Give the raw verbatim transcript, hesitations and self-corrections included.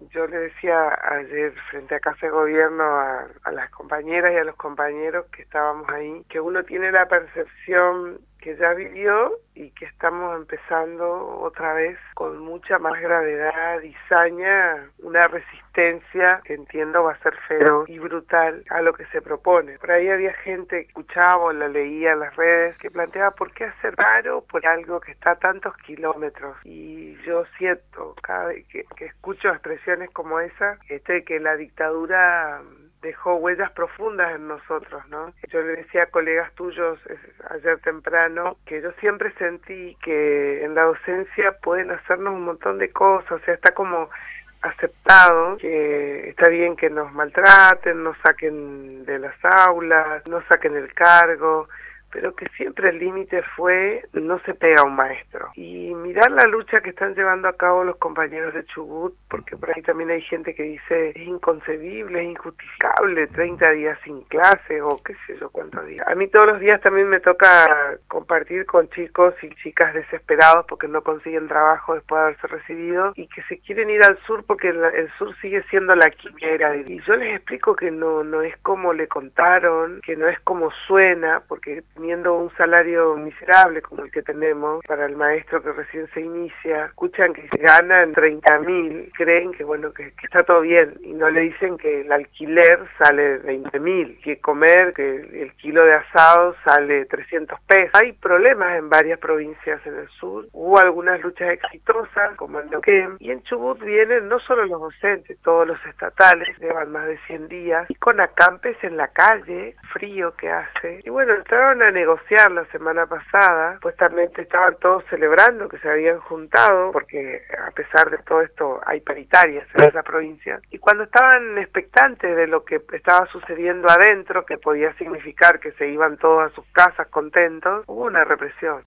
Yo le decía ayer frente a Casa de Gobierno a, a las compañeras y a los compañeros que estábamos ahí, que uno tiene la percepción que ya vivió y que estamos empezando otra vez con mucha más gravedad y saña, una resistencia que entiendo va a ser feroz y brutal a lo que se propone. Por ahí había gente que escuchaba o la leía en las redes que planteaba por qué hacer paro por algo que está a tantos kilómetros. Y yo siento cada vez que, que escucho expresiones como esa, este, que la dictadura dejó huellas profundas en nosotros, ¿no? Yo le decía a colegas tuyos ayer temprano que yo siempre sentí que en la docencia pueden hacernos un montón de cosas, o sea, está como aceptado que está bien que nos maltraten, nos saquen de las aulas, nos saquen el cargo, pero que siempre el límite fue no se pega a un maestro. Y mirar la lucha que están llevando a cabo los compañeros de Chubut, porque por ahí también hay gente que dice es inconcebible, es injustificable, treinta días sin clase o qué sé yo cuántos días. A mí todos los días también me toca compartir con chicos y chicas desesperados porque no consiguen trabajo después de haberse recibido y que se quieren ir al sur porque el, el sur sigue siendo la quimera. Y yo les explico que no, no es como le contaron, que no es como suena, porque teniendo un salario miserable como el que tenemos para el maestro que recién se inicia, escuchan que se ganan treinta mil, creen que bueno que, que está todo bien y no le dicen que el alquiler sale veinte mil, que comer, que el kilo de asado sale trescientos pesos. Hay problemas en varias provincias en el sur, hubo algunas luchas exitosas como en Neuquén y en Chubut vienen no solo los docentes, todos los estatales, llevan más de cien días y con acampes en la calle, frío que hace, y bueno, entraron a negociar la semana pasada, supuestamente estaban todos celebrando que se habían juntado, porque a pesar de todo esto hay paritarias en esa provincia, y cuando estaban expectantes de lo que estaba sucediendo adentro, que podía significar que se iban todos a sus casas contentos, hubo una represión.